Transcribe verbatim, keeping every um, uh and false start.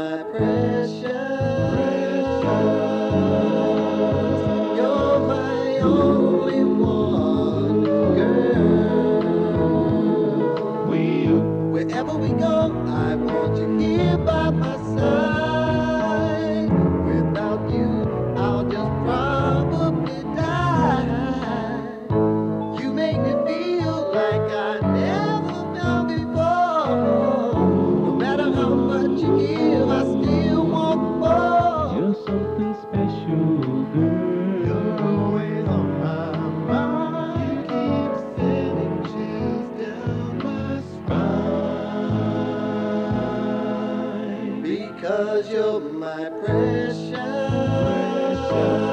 my precious. You're my only one, girl. We, wherever we go, I want you here by my side. Without you, I'll just probably die. You make me feel like I never felt before. No matter how much you give, I still want more. You're something special, girl. You're always on my mind. You keep sending chills down my spine. Because you're my precious.